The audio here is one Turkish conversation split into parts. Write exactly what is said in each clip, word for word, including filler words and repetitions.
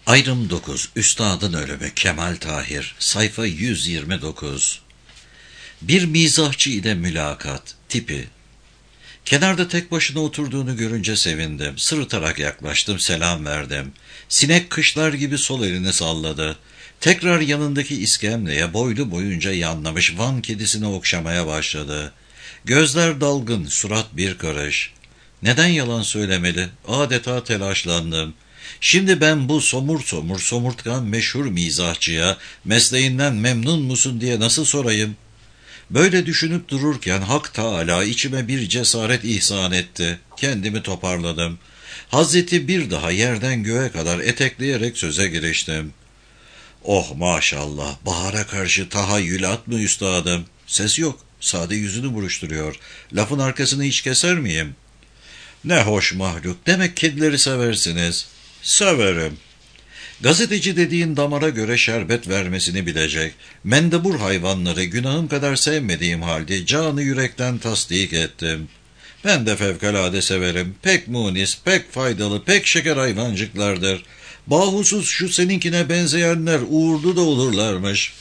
Ayrım dokuz. Üstadın ölümü. Kemal Tahir. Sayfa yüz yirmi dokuz. Bir mizahçı ile mülakat. Tipi. Kenarda tek başına oturduğunu görünce sevindim. Sırıtarak yaklaştım, selam verdim. Sinek kışlar gibi sol elini salladı. Tekrar yanındaki iskemleye boylu boyunca yanlamış Van kedisini okşamaya başladı. Gözler dalgın, surat bir karış. Neden yalan söylemeli? Adeta telaşlandım. Şimdi ben bu somur somur somurtkan meşhur mizahçıya mesleğinden memnun musun diye nasıl sorayım? Böyle düşünüp dururken Hak Teâlâ içime bir cesaret ihsan etti. Kendimi toparladım. Hazreti bir daha yerden göğe kadar etekleyerek söze giriştim. Oh maşallah, bahara karşı tahayyülat mı üstadım? Ses yok, sade yüzünü buruşturuyor. Lafın arkasını hiç keser miyim? Ne hoş mahluk, demek kedileri seversiniz. Severim. Gazeteci dediğin damara göre şerbet vermesini bilecek. Mendebur hayvanları günahım kadar sevmediğim halde canı yürekten tasdik ettim. Ben de fevkalade severim. Pek munis, pek faydalı, pek şeker hayvancıklardır. Bahusuz şu seninkine benzeyenler uğurlu da olurlarmış.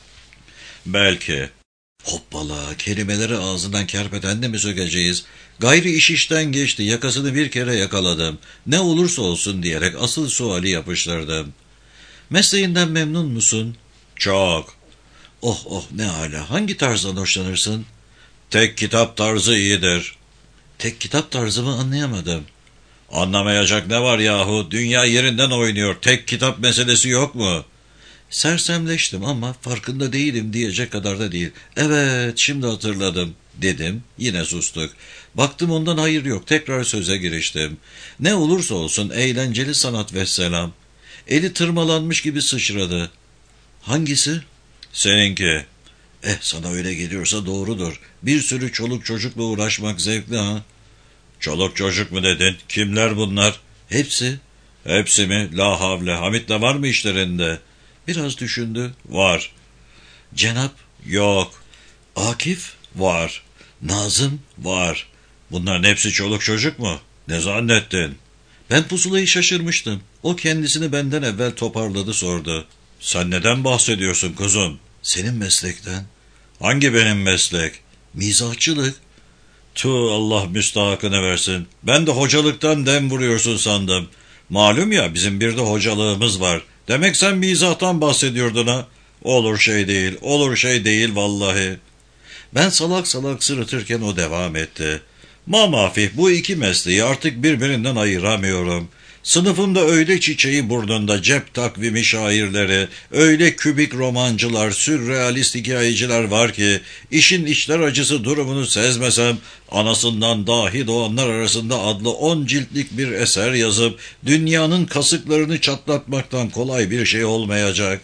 Belki. Hoppala, kelimeleri ağzından kerpeten de mi sökeceğiz? Gayri iş işten geçti, yakasını bir kere yakaladım. Ne olursa olsun diyerek asıl suali yapıştırdım. Mesleğinden memnun musun? Çok. Oh oh, ne âlâ. Hangi tarzdan hoşlanırsın? Tek kitap tarzı iyidir. Tek kitap tarzımı anlayamadım. Anlamayacak ne var yahu? Dünya yerinden oynuyor. Tek kitap meselesi yok mu? Sersemleştim ama farkında değilim diyecek kadar da değil. Evet, şimdi hatırladım dedim. Yine sustuk. Baktım ondan hayır yok. Tekrar söze giriştim. Ne olursa olsun eğlenceli sanat vesselam. Eli tırmalanmış gibi sıçradı. Hangisi? Seninki. Eh, sana öyle geliyorsa doğrudur. Bir sürü çoluk çocukla uğraşmak zevkli ha. Çoluk çocuk mu dedin? Kimler bunlar? Hepsi. Hepsi mi? La havle. Hamit de var mı işlerinde? Biraz düşündü. Var. Cenap? Yok. Akif? Var. Nazım? Var. Bunların hepsi çoluk çocuk mu? Ne zannettin? Ben pusulayı şaşırmıştım. O kendisini benden evvel toparladı, sordu. Sen neden bahsediyorsun kuzum? Senin meslekten. Hangi benim meslek? Mizahçılık. Tüh, Allah müstahakını versin. Ben de hocalıktan dem vuruyorsun sandım. Malum ya, bizim bir de hocalığımız var. Demek sen mizahtan bahsediyordun ha. Olur şey değil, olur şey değil vallahi. Ben salak salak sırıtırken o devam etti. Mamafih, bu iki mesleği artık birbirinden ayıramıyorum. Sınıfımda öyle çiçeği burnunda cep takvimi şairleri, öyle kübik romancılar, sürrealist hikayeciler var ki, işin içler acısı durumunu sezmesem, anasından dahi doğanlar arasında adlı on ciltlik bir eser yazıp, dünyanın kasıklarını çatlatmaktan kolay bir şey olmayacak.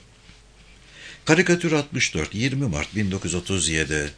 Karikatür altmış dört, yirmi Mart bin dokuz yüz otuz yedi.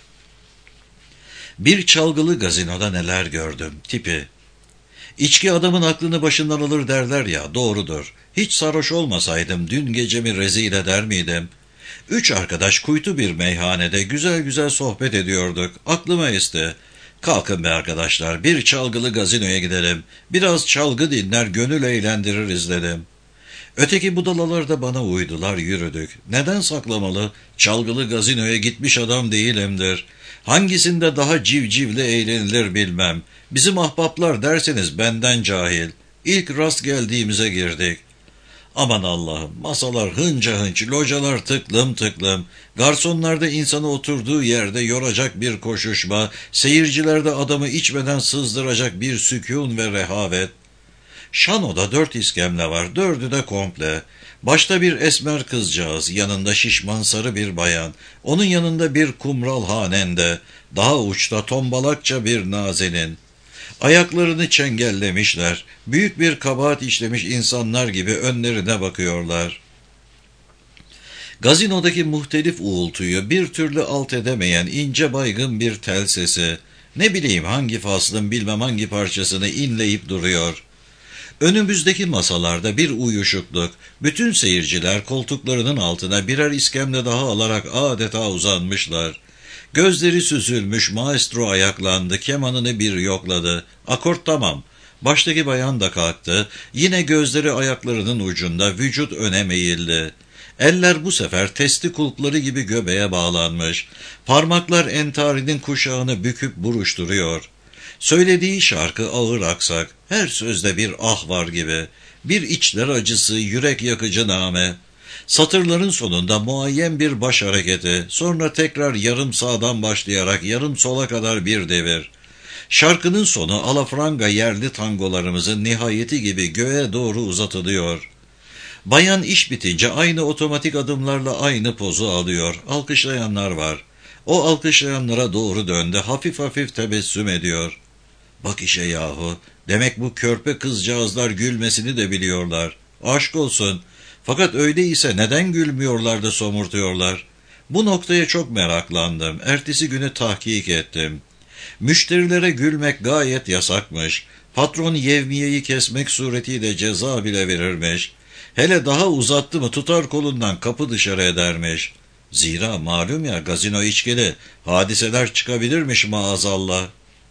Bir çalgılı gazinoda neler gördüm. Tipi. İçki adamın aklını başından alır derler ya, doğrudur. Hiç sarhoş olmasaydım dün gecemi rezil eder miydim? Üç arkadaş kuytu bir meyhanede güzel güzel sohbet ediyorduk. Aklıma esti. Kalkın be arkadaşlar, bir çalgılı gazinoya gidelim. Biraz çalgı dinler, gönül eğlendiririz dedim. Öteki budalalar da bana uydular, yürüdük. Neden saklamalı? Çalgılı gazinoya gitmiş adam değilimdir. Hangisinde daha civcivli eğlenilir bilmem. Bizim ahbaplar derseniz benden cahil. İlk rast geldiğimize girdik. Aman Allah'ım, masalar hınca hınç, localar tıklım tıklım. Garsonlarda insanı oturduğu yerde yoracak bir koşuşma, seyircilerde adamı içmeden sızdıracak bir sükûn ve rehavet. Şano'da dört iskemle var, dördü de komple. Başta bir esmer kızcağız, yanında şişman sarı bir bayan, onun yanında bir kumral hanende, daha uçta tombalakça bir nazenin. Ayaklarını çengellemişler, büyük bir kabahat işlemiş insanlar gibi önlerine bakıyorlar. Gazinodaki muhtelif uğultuyu bir türlü alt edemeyen ince baygın bir tel sesi, ne bileyim hangi faslın bilmem hangi parçasını inleyip duruyor. Önümüzdeki masalarda bir uyuşukluk, bütün seyirciler koltuklarının altına birer iskemle daha alarak adeta uzanmışlar. Gözleri süzülmüş maestro ayaklandı, kemanını bir yokladı. Akort tamam. Baştaki bayan da kalktı. Yine gözleri ayaklarının ucunda, vücut öne meyildi. Eller bu sefer testi kulpları gibi göbeğe bağlanmış. Parmaklar entarinin kuşağını büküp buruşturuyor. Söylediği şarkı ağır aksak, her sözde bir ah var gibi. Bir içler acısı, yürek yakıcı name. Satırların sonunda muayyen bir baş hareketi, sonra tekrar yarım sağdan başlayarak yarım sola kadar bir devir. Şarkının sonu alafranga yerli tangolarımızın nihayeti gibi göğe doğru uzatılıyor. Bayan iş bitince aynı otomatik adımlarla aynı pozu alıyor. Alkışlayanlar var. O alkışlayanlara doğru döndü, hafif hafif tebessüm ediyor. Bak işe yahu, demek bu körpe kızcağızlar gülmesini de biliyorlar. Aşk olsun. Fakat öyleyse neden gülmüyorlar da somurtuyorlar? Bu noktaya çok meraklandım. Ertesi günü tahkik ettim. Müşterilere gülmek gayet yasakmış. Patron yevmiyeyi kesmek suretiyle ceza bile verirmiş. Hele daha uzattı mı tutar kolundan kapı dışarı edermiş. Zira malum ya, gazino içkili, hadiseler çıkabilirmiş maazallah.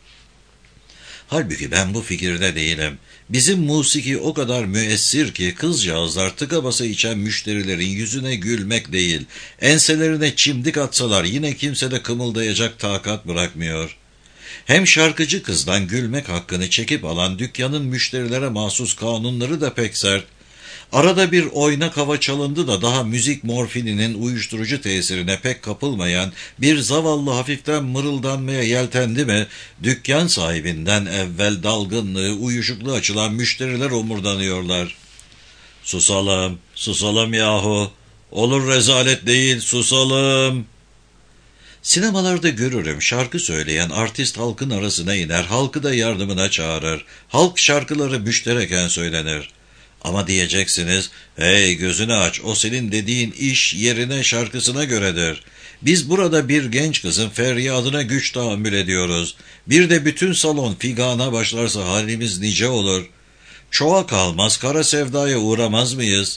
Halbuki ben bu fikirde değilim. Bizim musiki o kadar müessir ki kızcağızlar tıka basa içen müşterilerin yüzüne gülmek değil, enselerine çimdik atsalar yine kimse de kımıldayacak takat bırakmıyor. Hem şarkıcı kızdan gülmek hakkını çekip alan dükkanın müşterilere mahsus kanunları da pek sert. Arada bir oynak hava çalındı da daha müzik morfininin uyuşturucu tesirine pek kapılmayan bir zavallı hafiften mırıldanmaya yeltendi mi, dükkan sahibinden evvel dalgınlığı, uyuşukluğu açılan müşteriler omurdanıyorlar. Susalım, susalım yahu, olur rezalet değil, susalım. Sinemalarda görürüm, şarkı söyleyen artist halkın arasına iner, halkı da yardımına çağırır. Halk şarkıları müştereken söylenir. Ama diyeceksiniz, hey gözünü aç, o senin dediğin iş yerine şarkısına göredir. Biz burada bir genç kızın feryadına güç tahammül ediyoruz. Bir de bütün salon figana başlarsa halimiz nice olur. Çoğa kalmaz, kara sevdaya uğramaz mıyız?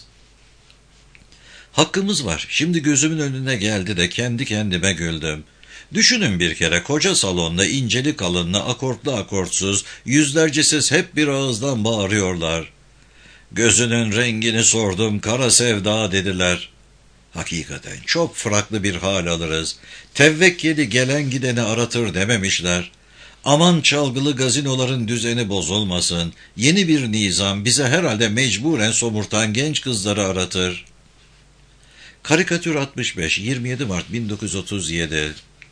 Hakkımız var. Şimdi gözümün önüne geldi de kendi kendime güldüm. Düşünün bir kere, koca salonda inceli kalınlı, akortlu akortsuz, yüzlerce ses hep bir ağızdan bağırıyorlar. Gözünün rengini sordum, kara sevda dediler. Hakikaten çok farklı bir hal alırız. Tevvekkeli gelen gideni aratır dememişler. Aman çalgılı gazinoların düzeni bozulmasın. Yeni bir nizam bize herhalde mecburen somurtan genç kızları aratır. Karikatür altmış beş, yirmi yedi Mart bin dokuz yüz otuz yedi.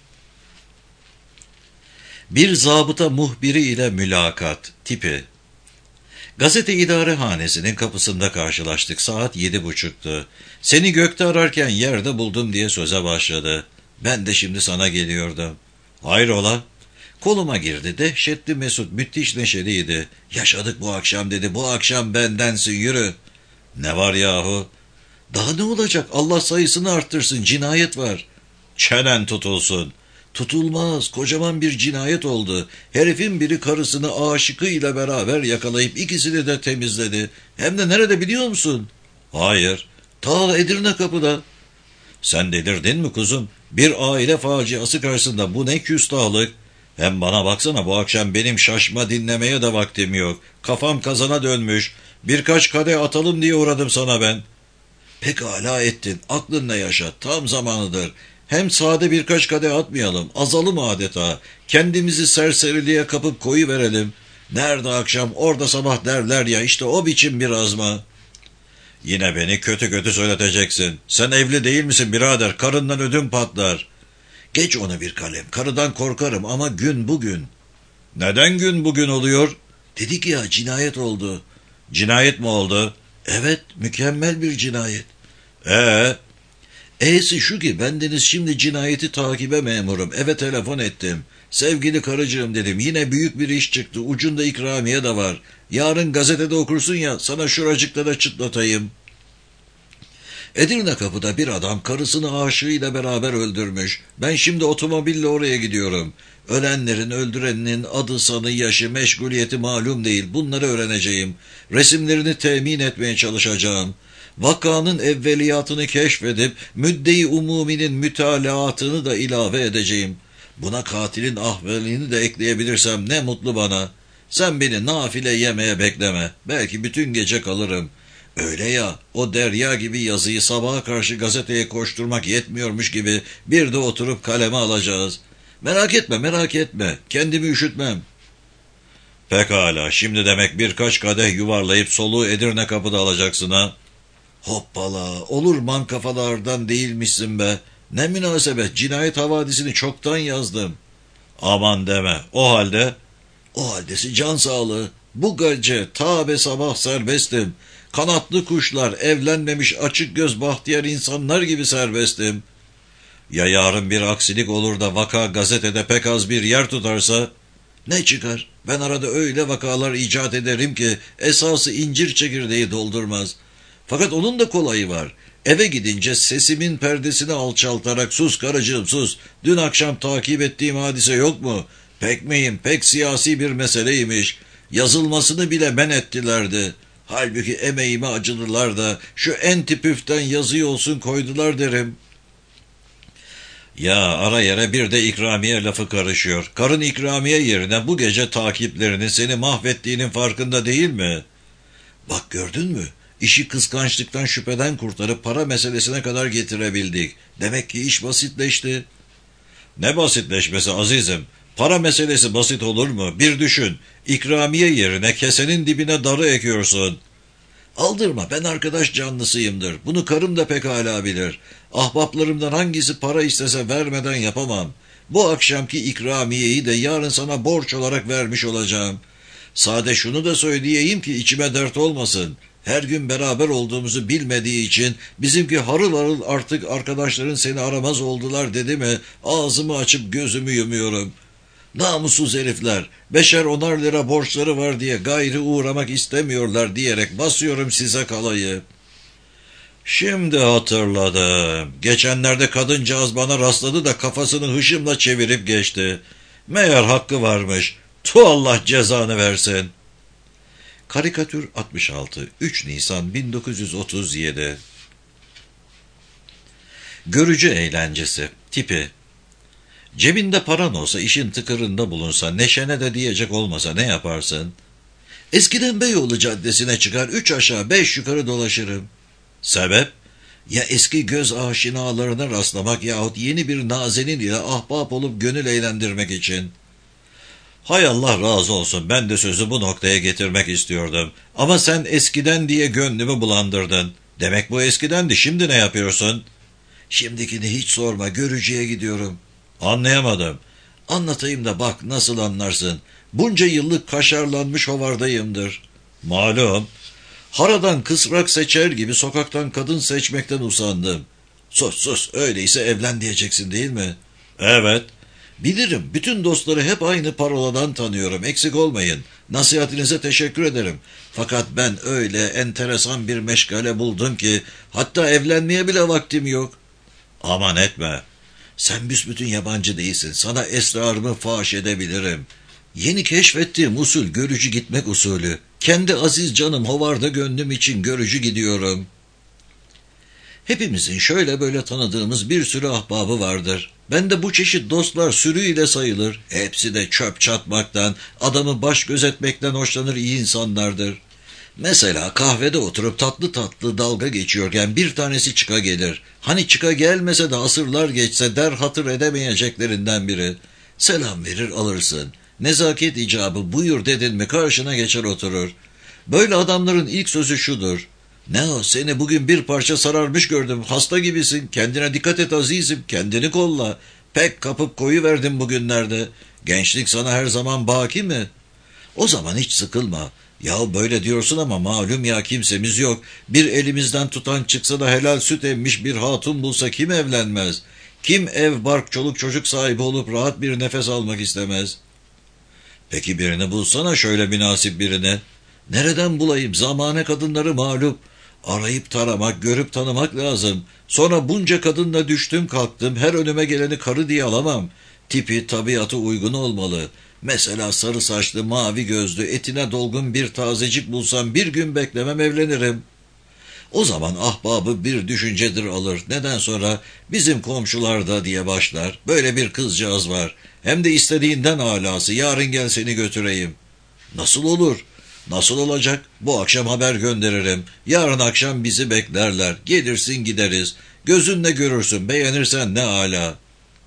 Bir zabıta muhbiri ile mülakat tipi. Gazete idarehanesinin kapısında karşılaştık. Saat yedi buçuktu. Seni gökte ararken yerde buldum diye söze başladı. Ben de şimdi sana geliyordum. Hayrola? Koluma girdi. Dehşetli mesut, müthiş neşeliydi. Yaşadık bu akşam dedi. Bu akşam bendensin, yürü. Ne var yahu? Daha ne olacak? Allah sayısını arttırsın. Cinayet var. Çenen tutulsun. Tutulmaz, kocaman bir cinayet oldu. Herifin biri karısını aşıkıyla beraber yakalayıp ikisini de temizledi. Hem de nerede biliyor musun? Hayır, ta Edirne kapıda. Sen delirdin mi kuzum? Bir aile faciası karşısında bu ne küstahlık? Hem bana baksana, bu akşam benim şaşma dinlemeye de vaktim yok. Kafam kazana dönmüş. Birkaç kadeh atalım diye uğradım sana ben. Pekala ettin, aklınla yaşa, tam zamanıdır. Hem sade birkaç kadeh atmayalım, azalım adeta. Kendimizi serseriliğe kapıp koyuverelim. Nerede akşam, orada sabah derler ya, işte o biçim bir azma. Yine beni kötü kötü söyleteceksin. Sen evli değil misin birader? Karından ödüm patlar. Geç onu bir kalem, karıdan korkarım ama gün bugün. Neden gün bugün oluyor? Dedik ya, cinayet oldu. Cinayet mi oldu? Evet, mükemmel bir cinayet. Ee? E'si şu ki, bendeniz şimdi cinayeti takibe memurum. Eve telefon ettim. Sevgili karıcığım dedim, yine büyük bir iş çıktı. Ucunda ikramiye de var. Yarın gazetede okursun ya, sana şuracıkta da çıtlatayım. Edirne kapıda bir adam karısını aşığıyla beraber öldürmüş. Ben şimdi otomobille oraya gidiyorum. Ölenlerin, öldüreninin adı, sanı, yaşı, meşguliyeti malum değil. Bunları öğreneceğim. Resimlerini temin etmeye çalışacağım. Vakanın evveliyatını keşfedip müdde-i umuminin mütalaatını da ilave edeceğim. Buna katilin ahvalini de ekleyebilirsem ne mutlu bana. Sen beni nafile yemeye bekleme. Belki bütün gece kalırım. Öyle ya, o derya gibi yazıyı sabaha karşı gazeteye koşturmak yetmiyormuş gibi bir de oturup kaleme alacağız. Merak etme, merak etme. Kendimi üşütmem. Pekala, şimdi demek birkaç kadeh yuvarlayıp soluğu Edirne Kapı'da alacaksın ha? Hoppala, olur man kafalardan değilmişsin be. Ne münasebet, cinayet havadisini çoktan yazdım. Aman deme, o halde... O haldesi can sağlığı. Bu gece ta be sabah serbestim. Kanatlı kuşlar, evlenmemiş açık göz bahtiyar insanlar gibi serbestim. Ya yarın bir aksilik olur da vaka gazetede pek az bir yer tutarsa? Ne çıkar? Ben arada öyle vakalar icat ederim ki esası incir çekirdeği doldurmaz. Fakat onun da kolayı var. Eve gidince sesimin perdesini alçaltarak sus karıcığım sus. Dün akşam takip ettiğim hadise yok mu? Pek miyim? Pek siyasi bir meseleymiş. Yazılmasını bile men ettilerdi. Halbuki emeğime acıdılar da şu en tipüften yazı olsun koydular derim. Ya ara yere bir de ikramiye lafı karışıyor. Karın ikramiye yerine bu gece takiplerini seni mahvettiğinin farkında değil mi? Bak gördün mü? İşi kıskançlıktan şüpheden kurtarıp para meselesine kadar getirebildik. Demek ki iş basitleşti. Ne basitleşmesi azizim? Para meselesi basit olur mu? Bir düşün. İkramiye yerine kesenin dibine darı ekiyorsun. Aldırma, ben arkadaş canlısıyımdır. Bunu karım da pekala bilir. Ahbaplarımdan hangisi para istese vermeden yapamam. Bu akşamki ikramiyeyi de yarın sana borç olarak vermiş olacağım. Sade şunu da söyleyeyim ki içime dert olmasın. Her gün beraber olduğumuzu bilmediği için bizimki harıl harıl artık arkadaşların seni aramaz oldular dedi mi ağzımı açıp gözümü yumuyorum. Namussuz herifler, beşer onar lira borçları var diye gayri uğramak istemiyorlar diyerek basıyorum size kalayı. Şimdi hatırladım. Geçenlerde kadıncağız bana rastladı da kafasını hışımla çevirip geçti. Meğer hakkı varmış. Tu Allah cezanı versin. Karikatür altmış altı üç Nisan bin dokuz yüz otuz yedi. Görücü eğlencesi. Tipi: cebinde paran olsa, işin tıkırında bulunsa, neşene de diyecek olmasa ne yaparsın? Eskiden Beyoğlu Caddesi'ne çıkar, üç aşağı beş yukarı dolaşırım. Sebep? Ya eski göz aşinalarına rastlamak yahut yeni bir nazenin ile ahbap olup gönül eğlendirmek için. Hay Allah razı olsun, ben de sözü bu noktaya getirmek istiyordum. Ama sen eskiden diye gönlümü bulandırdın. Demek bu eskidendi, şimdi ne yapıyorsun? Şimdikini hiç sorma, görücüye gidiyorum. Anlayamadım. Anlatayım da bak nasıl anlarsın. Bunca yıllık kaşarlanmış hovardayımdır. Malum. Haradan kısrak seçer gibi sokaktan kadın seçmekten usandım. Sus sus, öyleyse evlen diyeceksin değil mi? Evet. Bilirim, bütün dostları hep aynı paroladan tanıyorum, eksik olmayın. Nasihatinize teşekkür ederim. Fakat ben öyle enteresan bir meşgale buldum ki hatta evlenmeye bile vaktim yok. Aman etme. Sen büsbütün yabancı değilsin. Sana esrarımı faş edebilirim. Yeni keşfettiğim usul görücü gitmek usulü. Kendi aziz canım hovarda gönlüm için görücü gidiyorum. Hepimizin şöyle böyle tanıdığımız bir sürü ahbabı vardır. Ben de bu çeşit dostlar sürüyle sayılır. Hepsi de çöp çatmaktan, adamı baş gözetmekten hoşlanır iyi insanlardır. Mesela kahvede oturup tatlı tatlı dalga geçiyorken bir tanesi çıka gelir. Hani çıka gelmese de asırlar geçse der hatır edemeyeceklerinden biri. Selam verir alırsın. Nezaket icabı buyur dedin mi karşına geçer oturur. Böyle adamların ilk sözü şudur: ne o, seni bugün bir parça sararmış gördüm, hasta gibisin, kendine dikkat et azizim, kendini kolla. Pek kapıp koyuverdim bugünlerde. Gençlik sana her zaman baki mi? O zaman hiç sıkılma. Ya böyle diyorsun ama malum ya kimsemiz yok. Bir elimizden tutan çıksa da helal süt emmiş bir hatun bulsa kim evlenmez? Kim ev bark çoluk çocuk sahibi olup rahat bir nefes almak istemez? Peki birini bulsana, şöyle münasip birini. Nereden bulayım? Zamane kadınları malum. Arayıp taramak, görüp tanımak lazım. Sonra bunca kadınla düştüm kalktım, her önüme geleni karı diye alamam. Tipi, tabiatı uygun olmalı. Mesela sarı saçlı, mavi gözlü, etine dolgun bir tazecik bulsam bir gün beklemem, evlenirim. O zaman ahbabı bir düşüncedir alır. Neden sonra bizim komşularda diye başlar. Böyle bir kızcağız var. Hem de istediğinden alası. Yarın gel seni götüreyim. Nasıl olur? Nasıl olacak? Bu akşam haber gönderirim. Yarın akşam bizi beklerler. Gelirsin gideriz. Gözünle görürsün. Beğenirsen ne âlâ.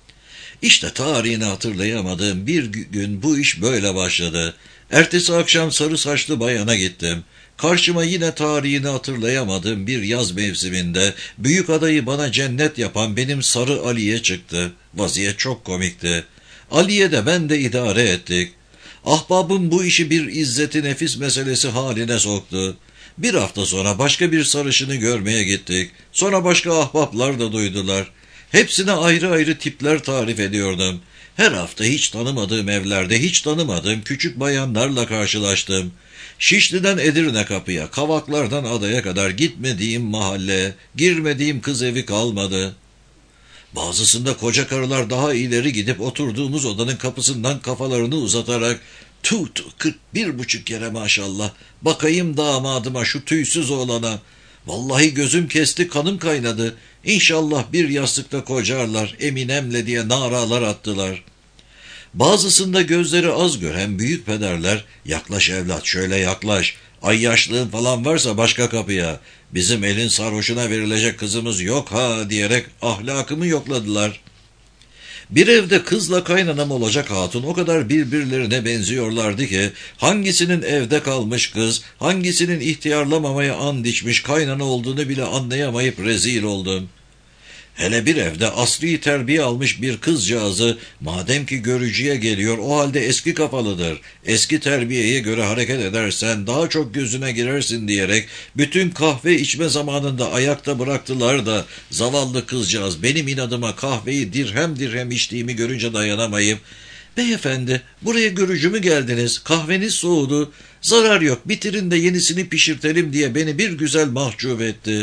İşte tarihini hatırlayamadığım bir gün bu iş böyle başladı. Ertesi akşam sarı saçlı bayana gittim. Karşıma yine tarihini hatırlayamadığım bir yaz mevsiminde büyük adayı bana cennet yapan benim Sarı Ali'ye çıktı. Vaziyet çok komikti. Ali'ye de ben de idare ettik. Ahbabım bu işi bir izzeti nefis meselesi haline soktu. Bir hafta sonra başka bir sarışını görmeye gittik. Sonra başka ahbaplar da duydular. Hepsine ayrı ayrı tipler tarif ediyordum. Her hafta hiç tanımadığım evlerde hiç tanımadığım küçük bayanlarla karşılaştım. Şişli'den Edirne Kapı'ya, Kavaklar'dan adaya kadar gitmediğim mahalle, girmediğim kız evi kalmadı. Bazısında koca karılar daha ileri gidip oturduğumuz odanın kapısından kafalarını uzatarak "Tu tu kırk bir buçuk kere maşallah, bakayım damadıma şu tüysüz oğlana. Vallahi gözüm kesti, kanım kaynadı. İnşallah bir yastıkta kocarlar, Eminem'le" diye naralar attılar. Bazısında gözleri az gören büyük pederler "Yaklaş evlat, şöyle yaklaş. Ay yaşlığın falan varsa başka kapıya. Bizim elin sarhoşuna verilecek kızımız yok ha" diyerek ahlakımı yokladılar. Bir evde kızla kaynanam olacak hatun o kadar birbirlerine benziyorlardı ki hangisinin evde kalmış kız, hangisinin ihtiyarlamamaya and içmiş kaynana olduğunu bile anlayamayıp rezil oldum. Hele bir evde asri terbiye almış bir kızcağızı madem ki görücüye geliyor o halde eski kafalıdır, eski terbiyeye göre hareket edersen daha çok gözüne girersin diyerek bütün kahve içme zamanında ayakta bıraktılar da zavallı kızcağız benim inadıma kahveyi dirhem dirhem içtiğimi görünce dayanamayıp "Beyefendi, buraya görücü mü geldiniz, kahveniz soğudu, zarar yok, bitirin de yenisini pişirtelim" diye beni bir güzel mahcup etti.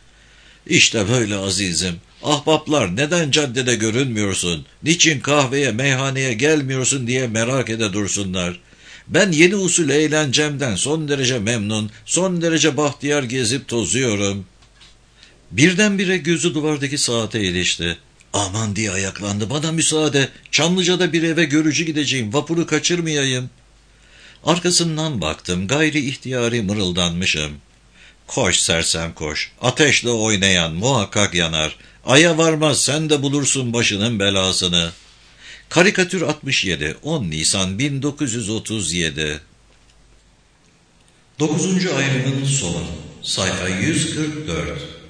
İşte böyle azizim. Ahbaplar neden caddede görünmüyorsun, niçin kahveye meyhaneye gelmiyorsun diye merak ede dursunlar. Ben yeni usul eğlencemden son derece memnun, son derece bahtiyar gezip tozuyorum. Birdenbire gözü duvardaki saate ilişti. Aman diye ayaklandı. "Bana müsaade, Çamlıca'da bir eve görücü gideceğim, vapuru kaçırmayayım." Arkasından baktım, gayri ihtiyari mırıldanmışım. "Koş sersem koş, ateşle oynayan muhakkak yanar. Aya varmaz sen de bulursun başının belasını." Karikatür altmış yedi, on Nisan bin dokuz yüz otuz yedi. Dokuzuncu ayrımın sonu, sayfa yüz kırk dört.